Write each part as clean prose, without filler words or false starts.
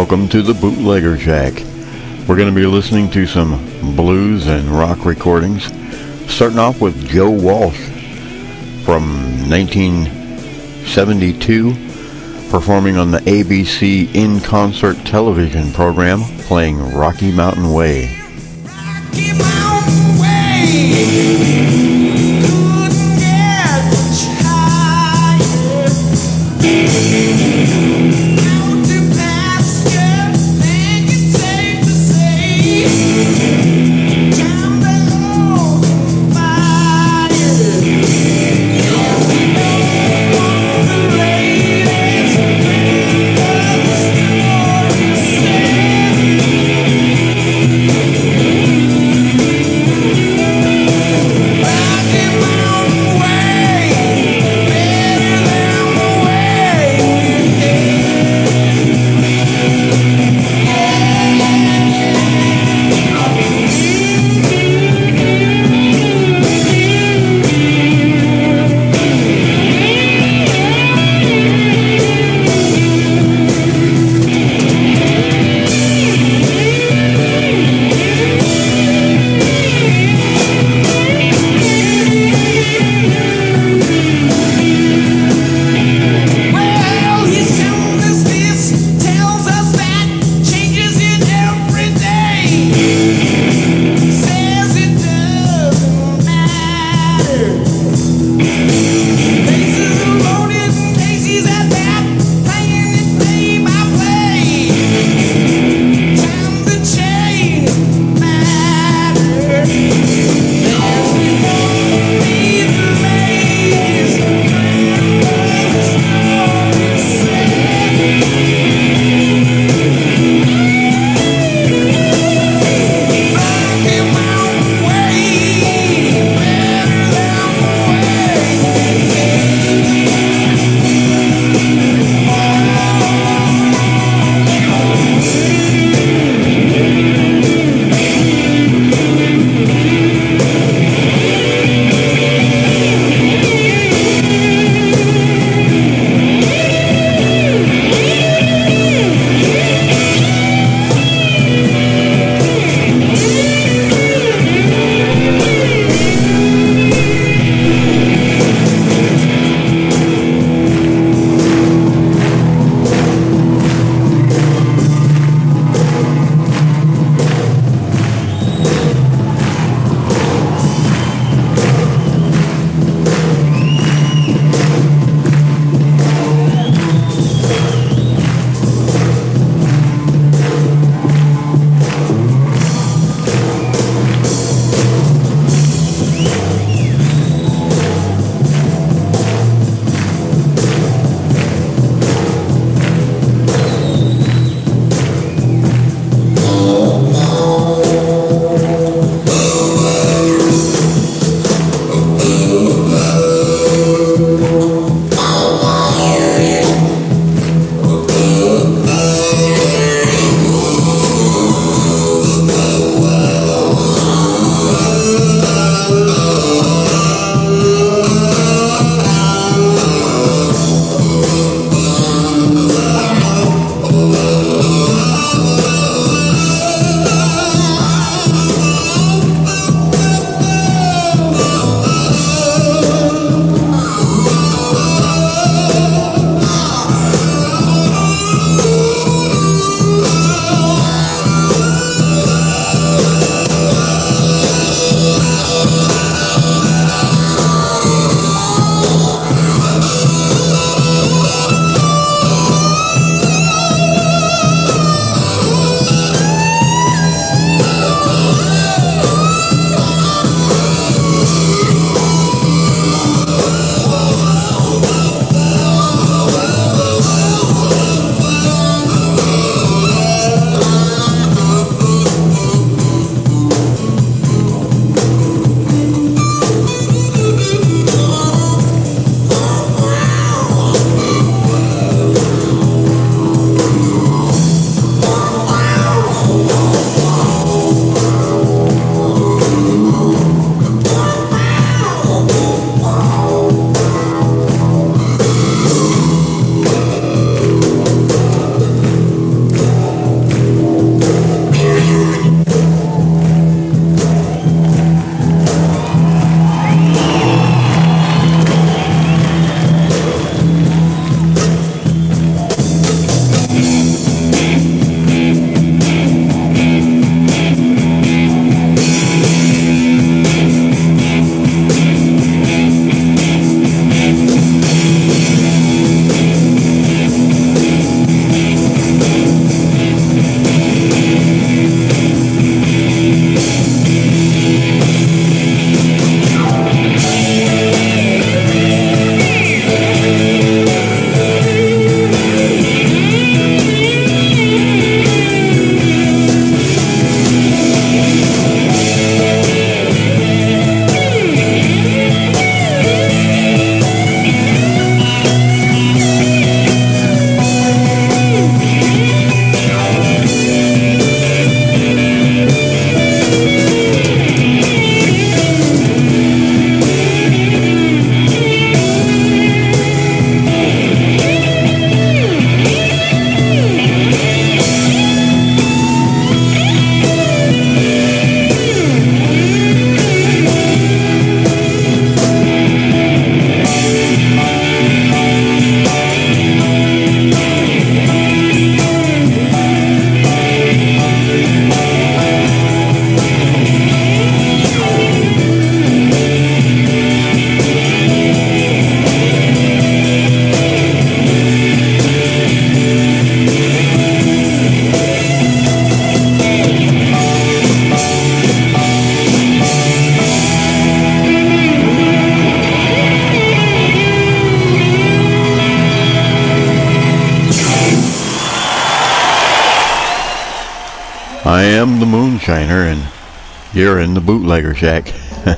Welcome to the Bootlegger Shack. We're going to be listening to some blues and rock recordings, starting off with Joe Walsh from 1972, performing on the ABC In Concert television program, playing Rocky Mountain Way. Rocky Mountain Way. am the Moonshiner, and you're in the Bootlegger Shack.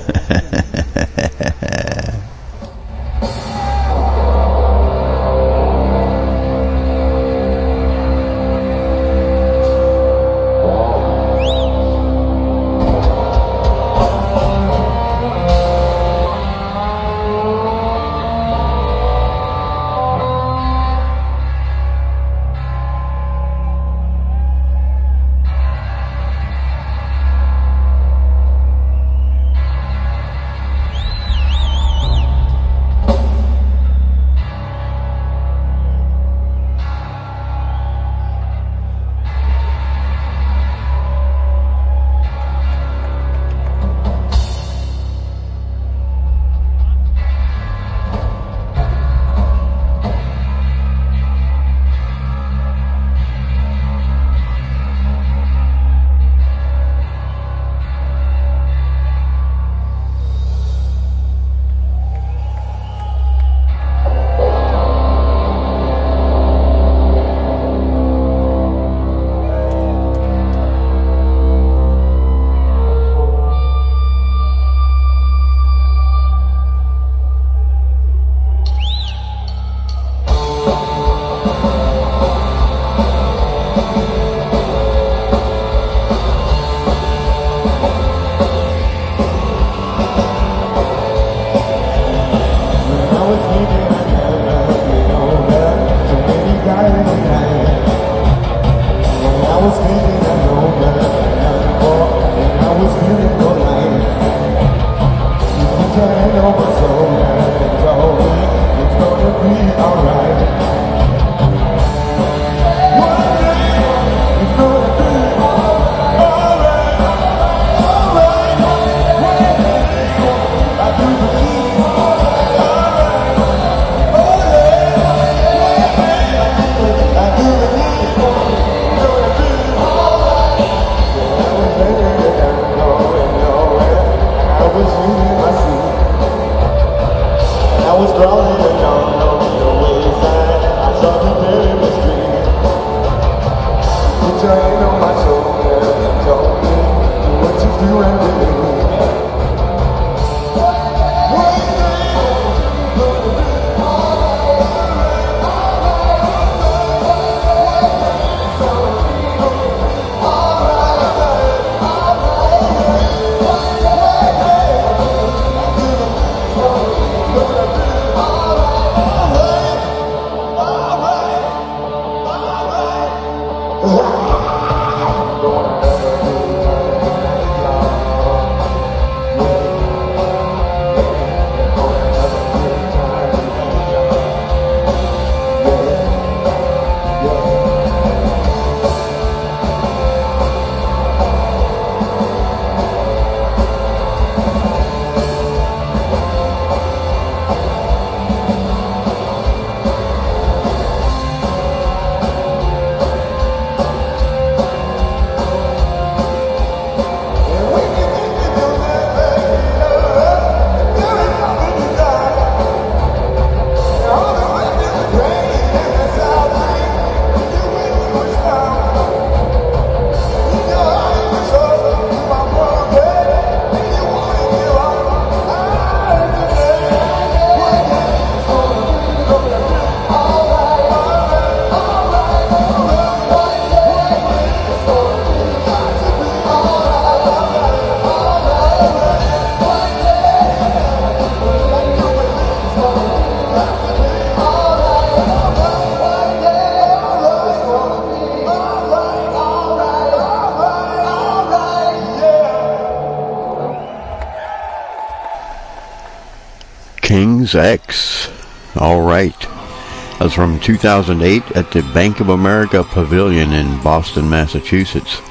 King's X. All right. That's from 2008 at the Bank of America Pavilion in Boston, Massachusetts.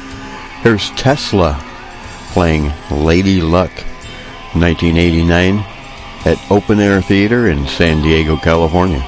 Here's Tesla playing Lady Luck, 1989 at Open Air Theater in San Diego, California.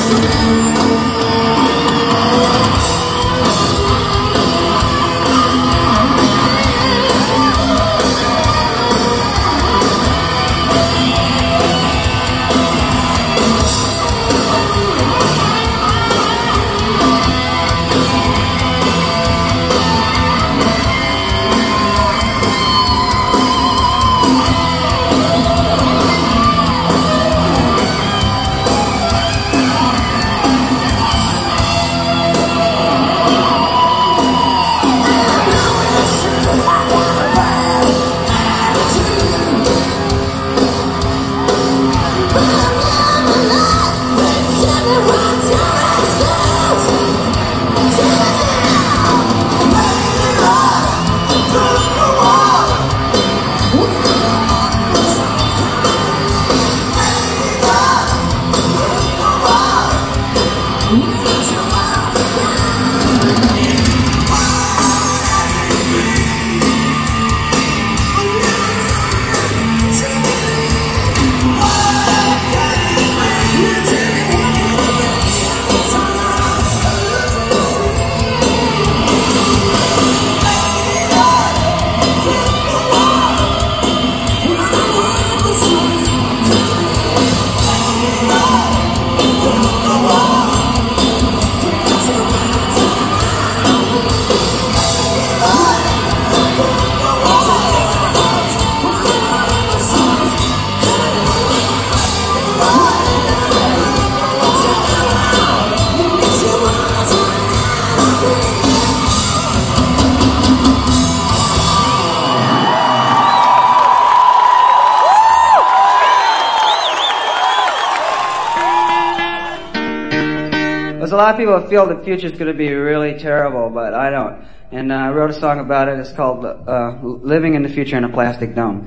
There's a lot of people that feel the future's going to be really terrible, but I don't. And I wrote a song about it. It's called Living in the Future in a Plastic Dome.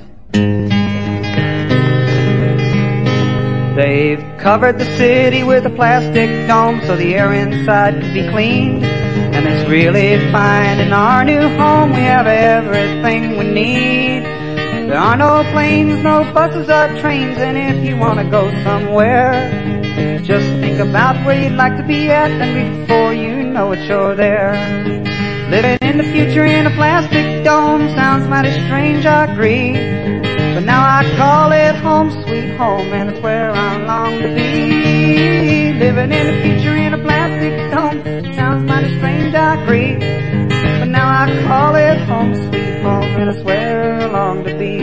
They've covered the city with a plastic dome so the air inside can be cleaned. And it's really fine in our new home. We have everything we need. There are no planes, no buses or trains, and if you want to go somewhere, just think about where you'd like to be at, and before you know it, you're there. Living in the future in a plastic dome sounds mighty strange, I agree. But now I call it home sweet home, and it's where I long to be. Living in the future in a plastic dome sounds mighty strange, I agree. But now I call it home sweet home, and it's where I long to be.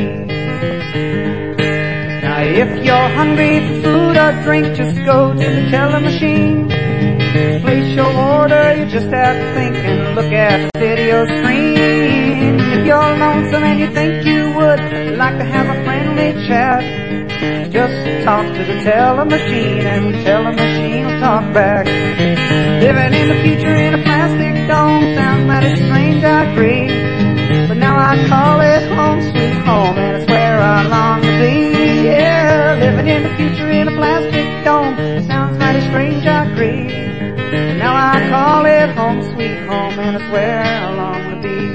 Now if you're hungry for food or drink, just go to the teller machine. Place your order, you just have to think and look at the video screen. If you're lonesome and you think you would like to have a friendly chat, just talk to the teller machine and the teller machine will talk back. Living in the future in a plastic dome sounds mighty strange, I agree. But now I call it home sweet home, and it's where I long to be. Yeah, living in the future in a plastic dome sounds mighty strange, I agree. But now I call it home sweet home, and it's where I long to be.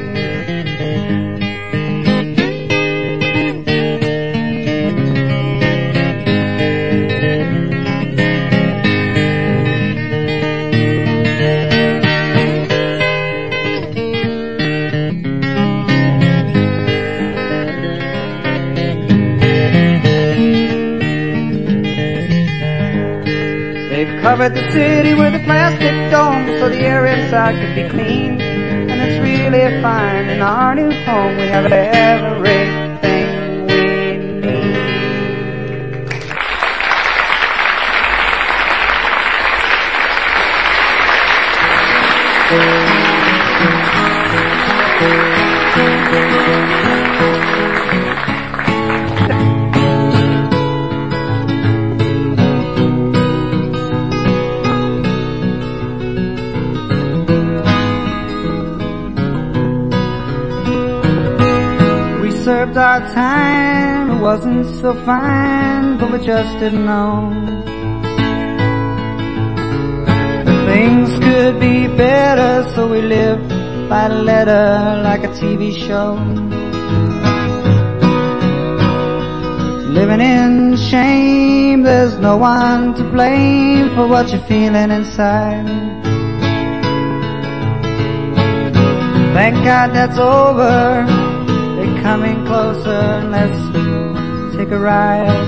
Covered the city with a plastic dome so the air inside could be clean. And it's really fine in our new home. We have everything we need. Served our time, it wasn't so fine, but we just didn't know things could be better, so we lived by the letter like a TV show. living in shame. There's no one to blame for what you're feeling inside. Thank God that's over. They're coming closer. Let's take a ride.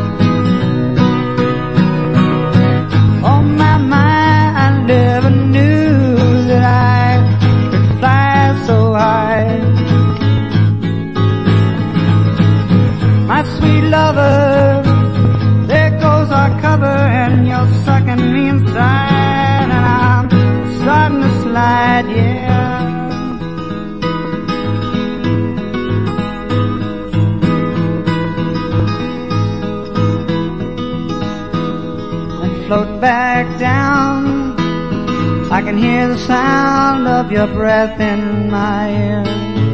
Oh my, I never knew that I could fly so high. My sweet lover, there goes our cover, and you're sucking me inside, and I'm starting to slide, yeah. And float back down, I can hear the sound of your breath in my ear.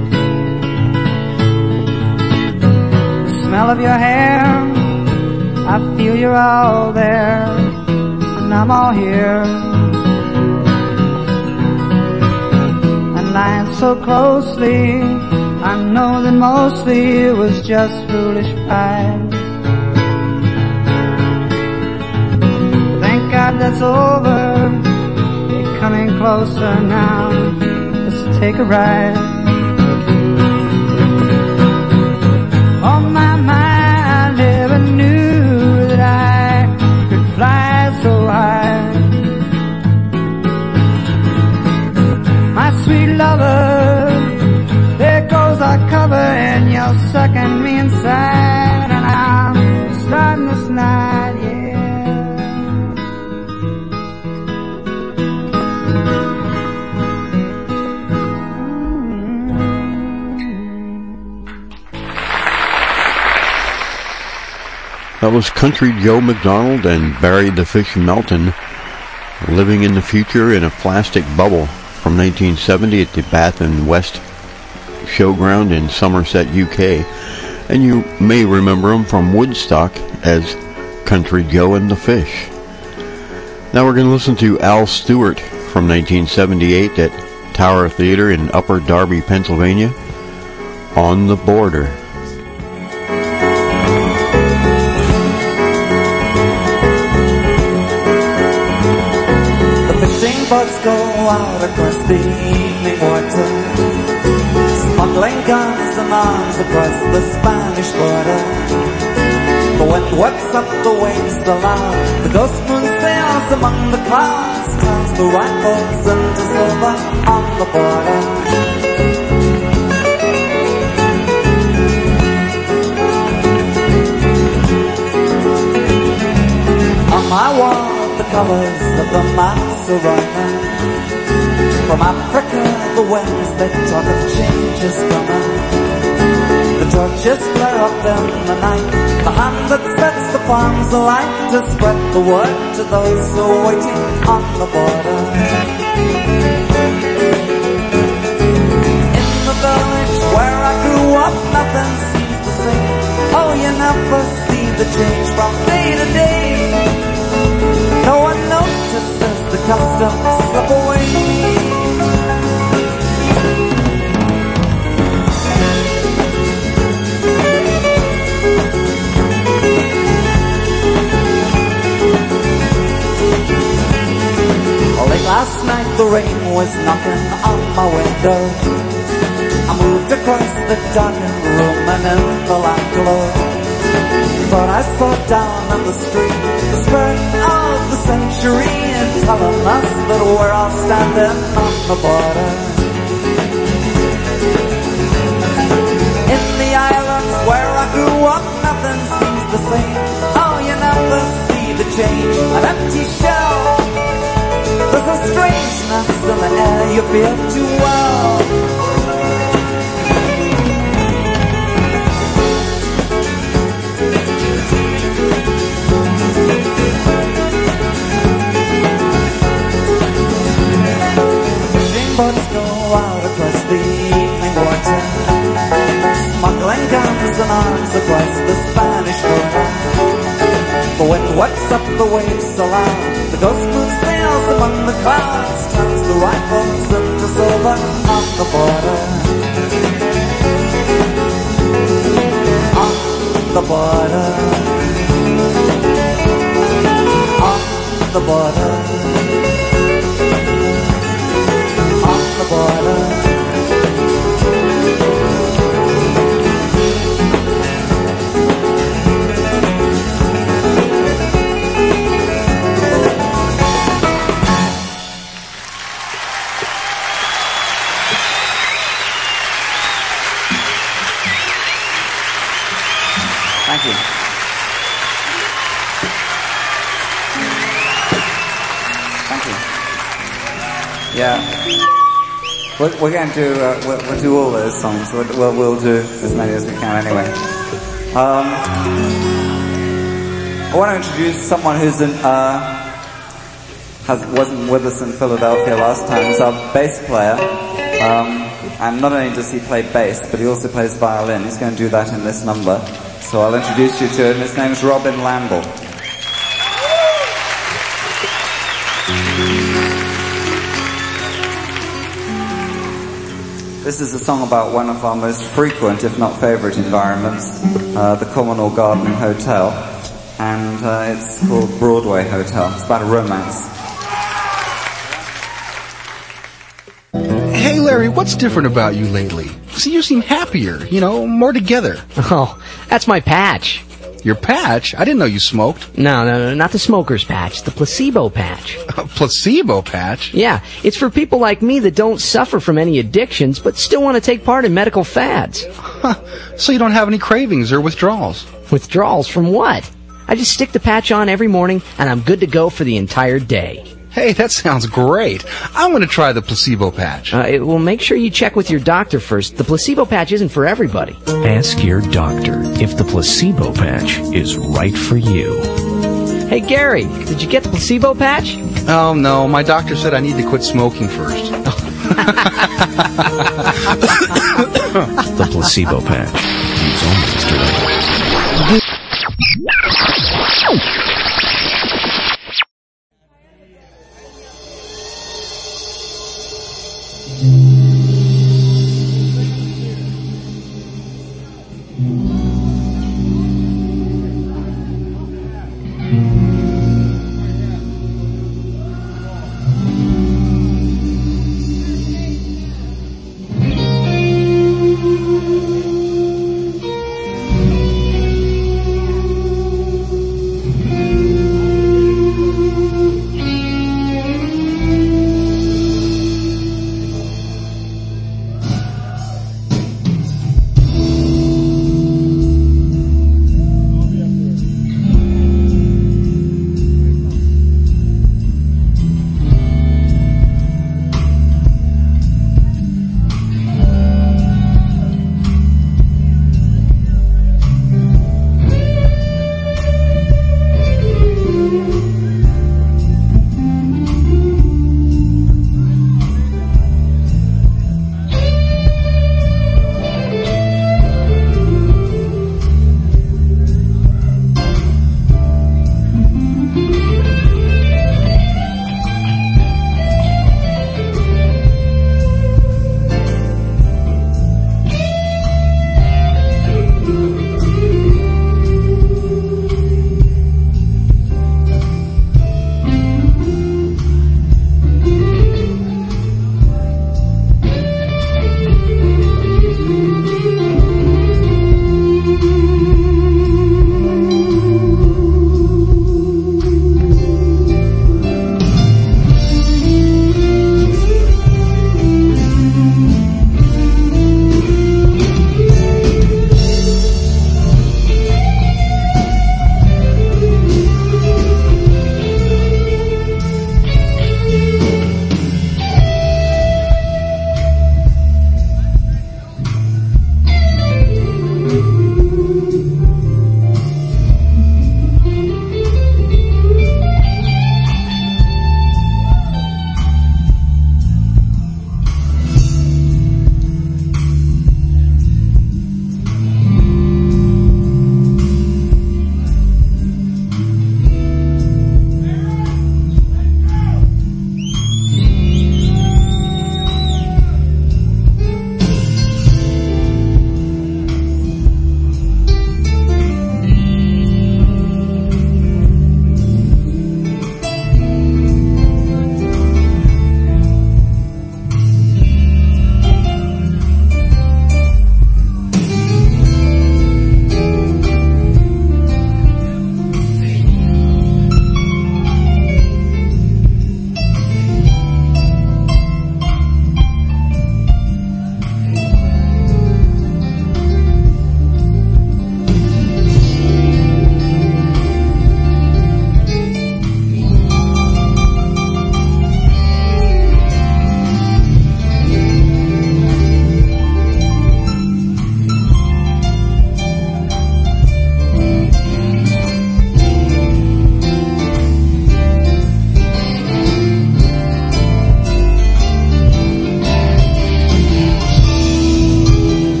Smell of your hair, I feel you're all there, and I'm all here. And lying so closely, I know that mostly it was just foolish pride. Thank God that's over, you're coming closer now, let's take a ride. Sweet lover, there goes our cover, and you're sucking me inside, and I'm starting to slide, yeah. That was Country Joe McDonald and Barry the Fish Melton, Living in the Future in a Plastic Bubble, from 1970 at the Bath and West Showground in Somerset, UK. And you may remember him from Woodstock as Country Joe and the Fish. Now we're going to listen to Al Stewart from 1978 at Tower Theater in Upper Darby, Pennsylvania, On the Border. Boats go out across the evening water, smuggling guns and arms across the Spanish border. The wind whips up the waves aloud, the ghost moon sails among the clouds, turns the rifles into silver on the border. On my wall, the colors of the Maserati. From Africa, the winds they talk of change is coming. The torches flare up in the night, the hand that sets the palms alight to spread the word to those who are waiting on the border. In the village where I grew up, nothing seems the same. Oh, you never see the change from day to day. No one notices the customs slip away. Late last night the rain was knocking on my window. I moved across the darkened room and in the light glow, thought I saw down on the street the spirit of the century, and telling us that we're all standing on the border. In the islands where I grew up, nothing seems the same. Oh, you never see the change, an empty shell. There's a strangeness in the air, you feel too well. Boats go out across the evening water, smuggling guns and arms across the Spanish border. The wind whips up the waves aloud, the ghost moon sails among the clouds, turns the rifles into silver on the border. On the border, on the border, on the border. Thank you. Thank you. Yeah. We're going to we'll do all those songs. We'll do as many as we can anyway. I want to introduce someone who's wasn't with us in Philadelphia last time. He's our bass player. And not only does he play bass, but he also plays violin. He's going to do that in this number. So I'll introduce you to him. His name is Robin Lamble. This is a song about one of our most frequent, if not favorite, environments, the Commonwealth Garden Hotel. And it's called Broadway Hotel. It's about a romance. Hey Larry, what's different about you lately? See, you seem happier, more together. Oh, that's my patch. Your patch? I didn't know you smoked. No, not the smoker's patch, the placebo patch. A placebo patch? Yeah, it's for people like me that don't suffer from any addictions, but still want to take part in medical fads. Huh. So you don't have any cravings or withdrawals? Withdrawals from what? I just stick the patch on every morning, and I'm good to go for the entire day. Hey, that sounds great. I'm going to try the placebo patch. Well, make sure you check with your doctor first. The placebo patch isn't for everybody. Ask your doctor if the placebo patch is right for you. Hey, Gary, did you get the placebo patch? Oh, no. My doctor said I need to quit smoking first. The placebo patch. Use only today.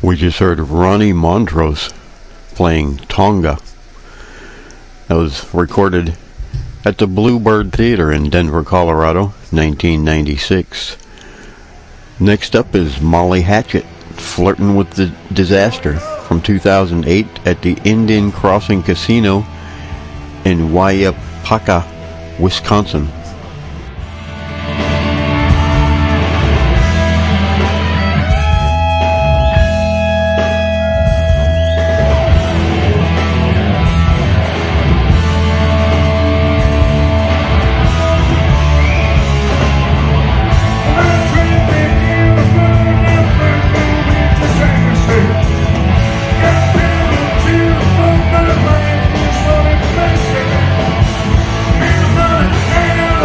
We just heard Ronnie Montrose playing Tonga. That was recorded at the Bluebird Theater in Denver, Colorado, 1996. Next up is Molly Hatchet, Flirting with the Disaster, from 2008 at the Indian Crossing Casino in Waupaca, Wisconsin. Yeah.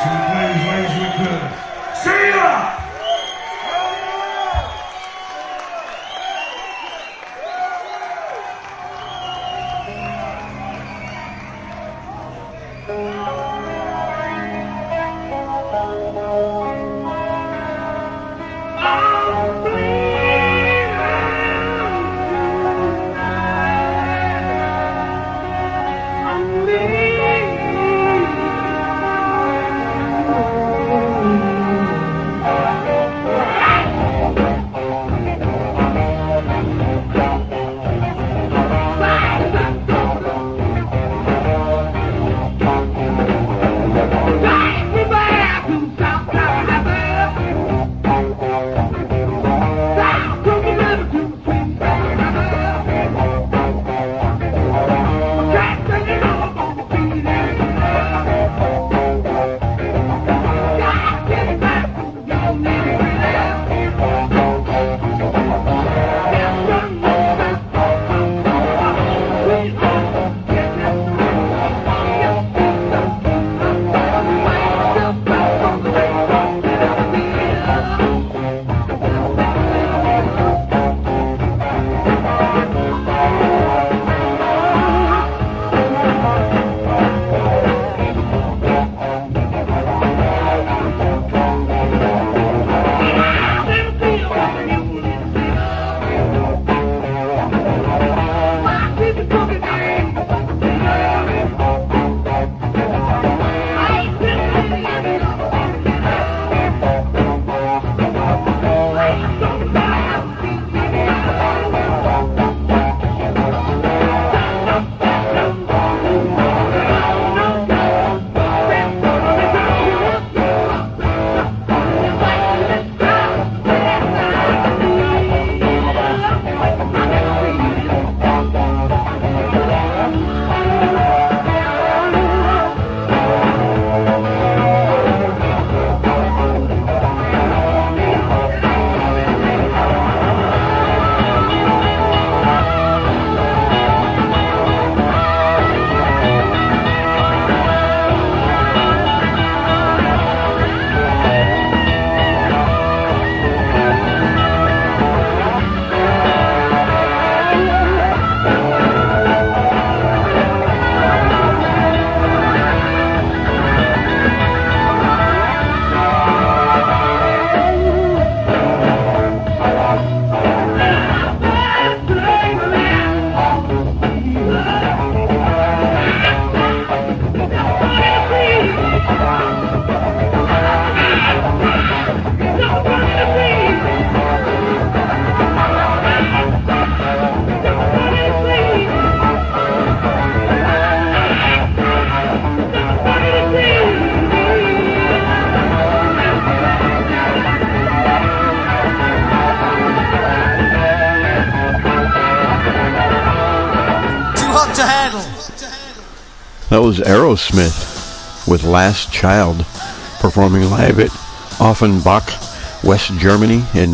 That was Aerosmith with Last Child, performing live at Offenbach, West Germany in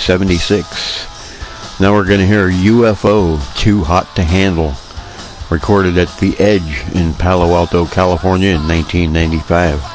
1976. Now we're going to hear UFO, Too Hot to Handle, recorded at The Edge in Palo Alto, California in 1995.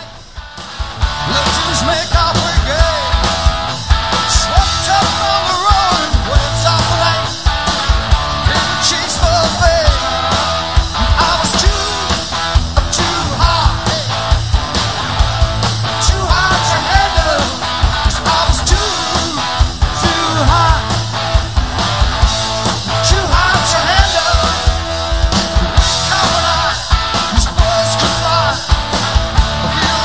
Feel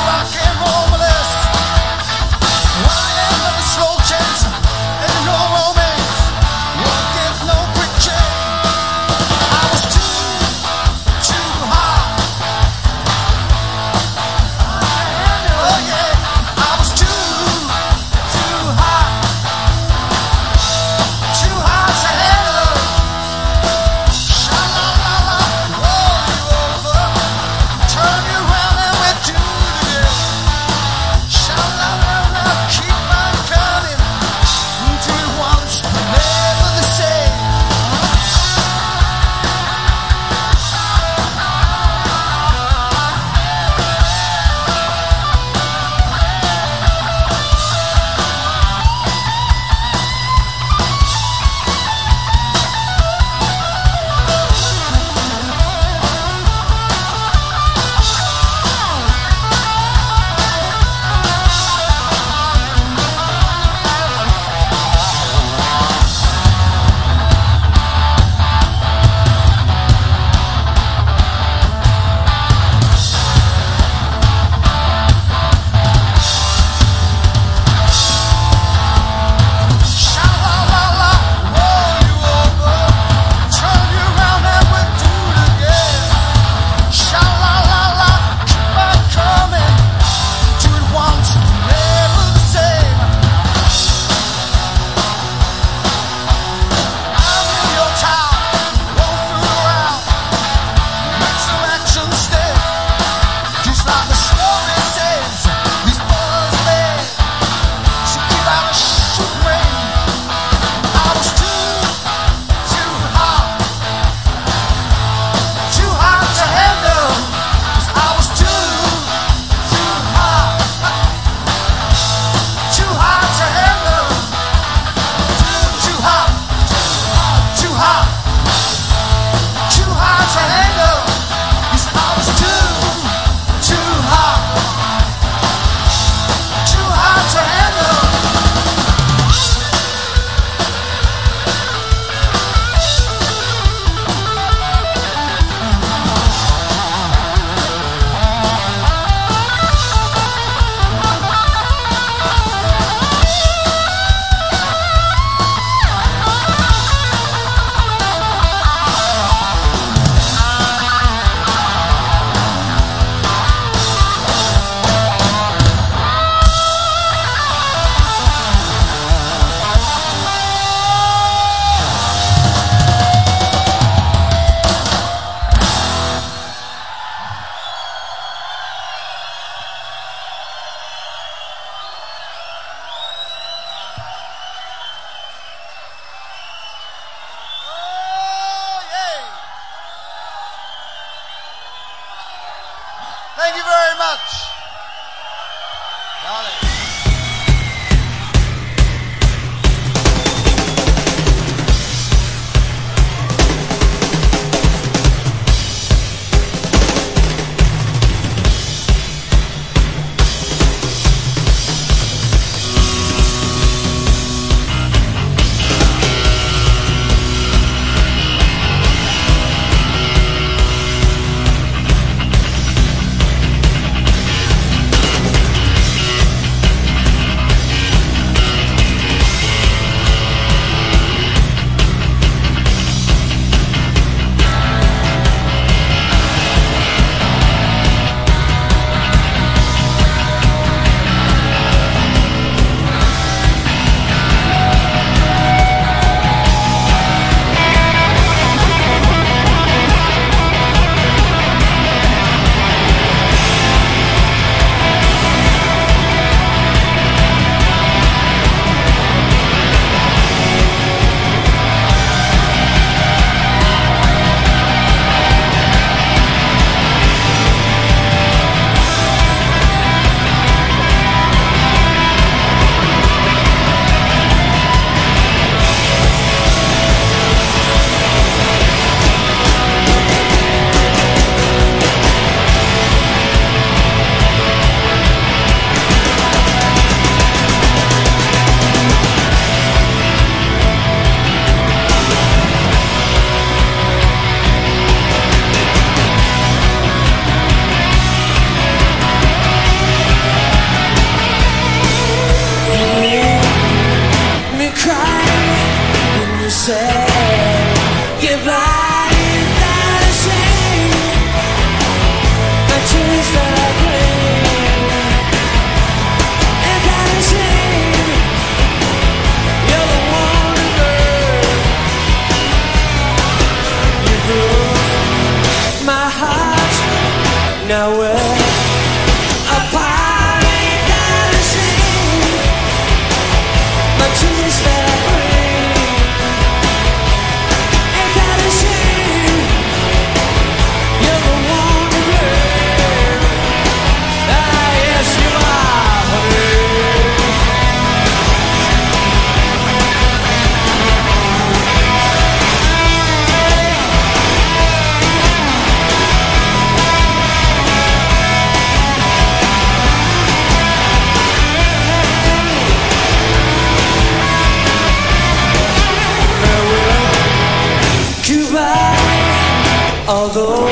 Although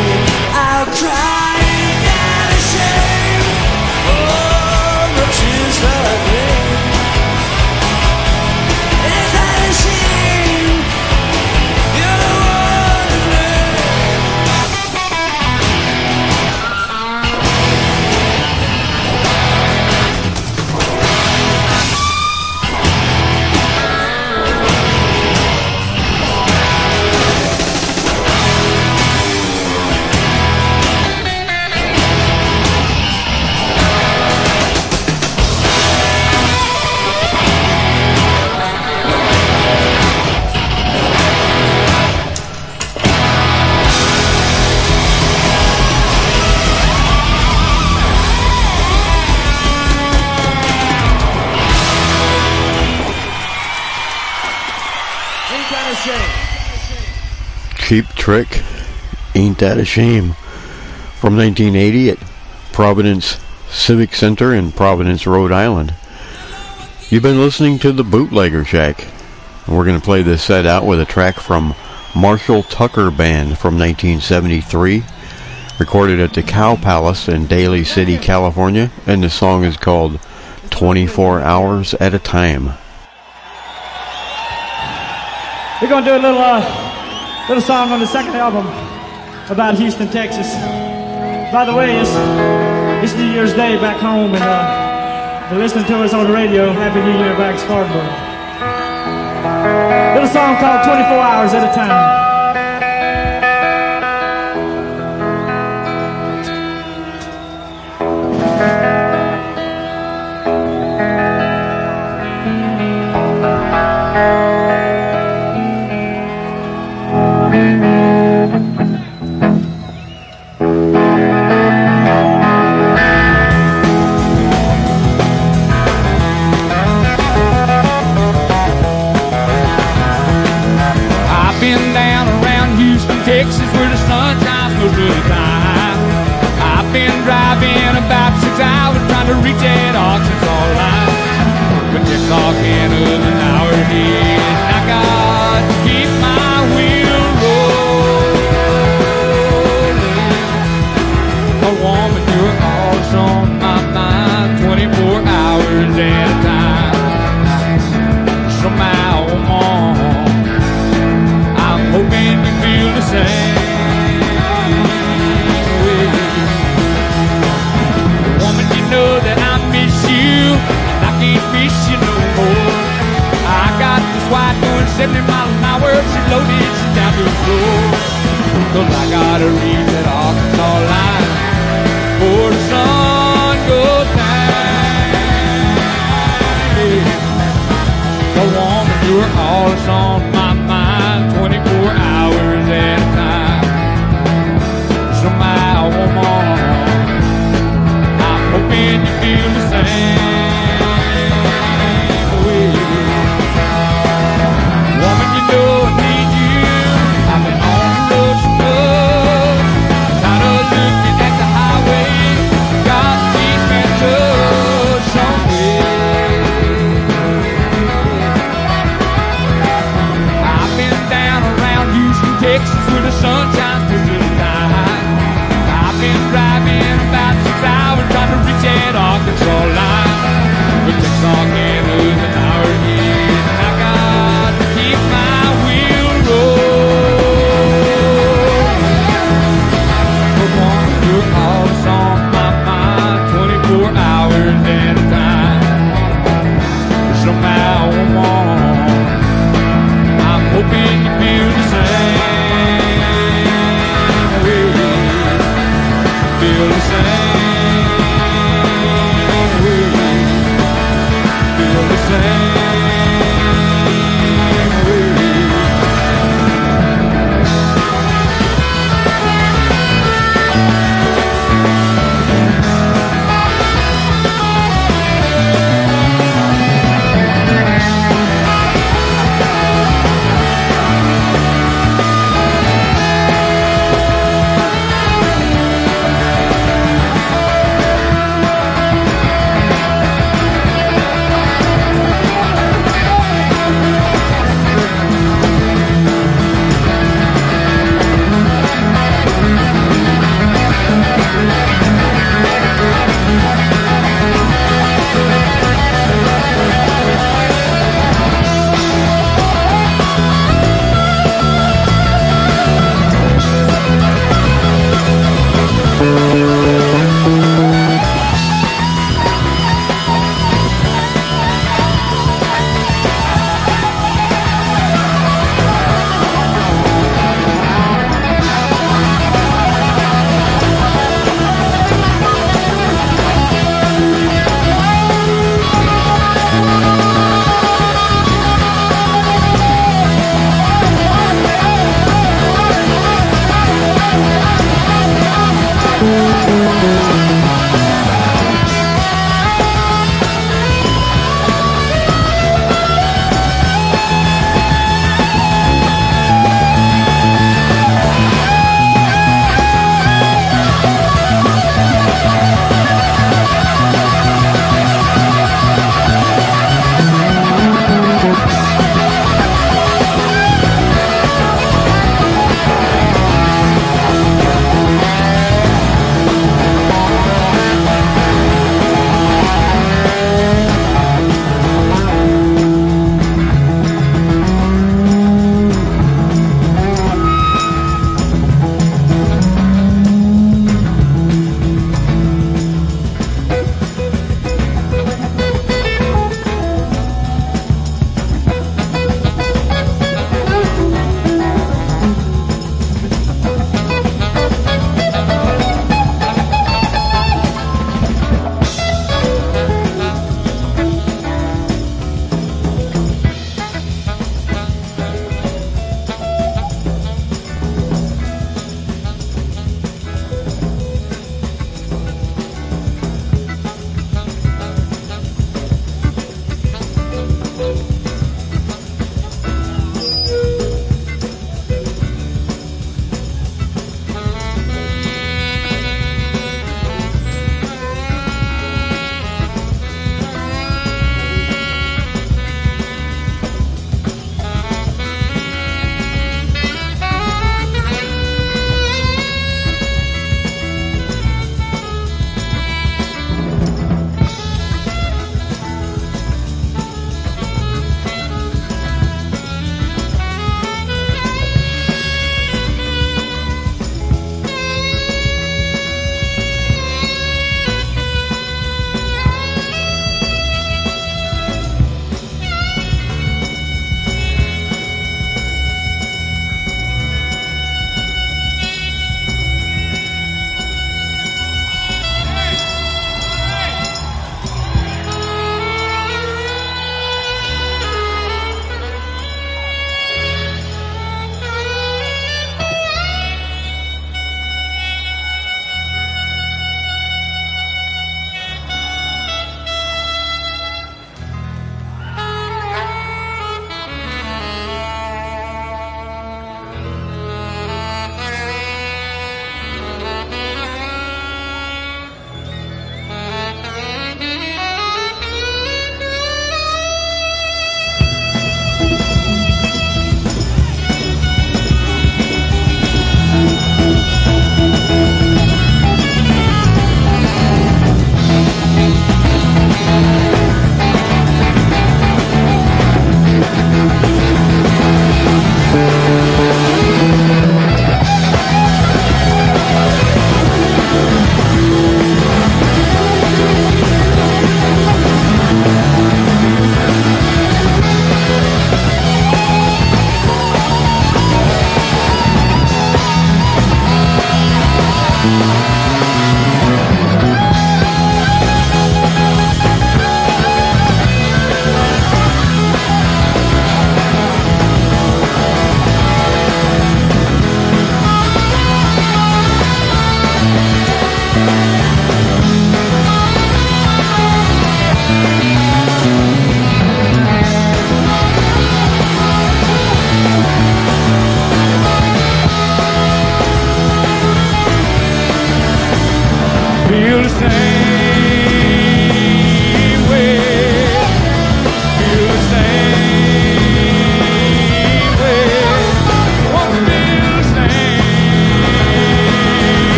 I'll cry and shame, oh, the tears that I bring. Is that a shame? You're the one to Cheap Trick, Ain't That a Shame, from 1980 at Providence Civic Center in Providence, Rhode Island. You've been listening to the Bootlegger Shack, and we're going to play this set out with a track from Marshall Tucker Band from 1973, recorded at the Cow Palace in Daly City, California, and the song is called 24 Hours at a Time. We're going to do a little song on the second album about Houston, Texas. By the way, it's New Year's Day back home, and they're listening to us on the radio. Happy New Year back in Spartanburg. Little song called 24 Hours at a Time. 70 miles an hour, she loaded, she's down to the floor. 'Cause I gotta reach that Arkansas line before the sun goes down. The woman, you're all that's on my mind, 24 hours at a time. So my woman, I'm hoping you feel the same way. Woman, you know I need you. I've been on the road so much, tired of looking at the highway. Got to keep in touch some way.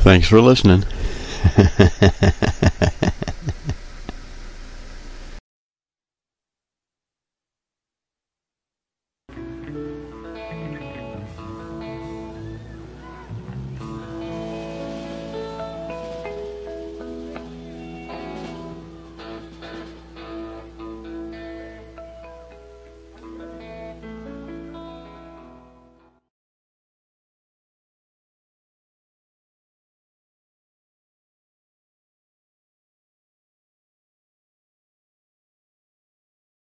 Thanks for listening.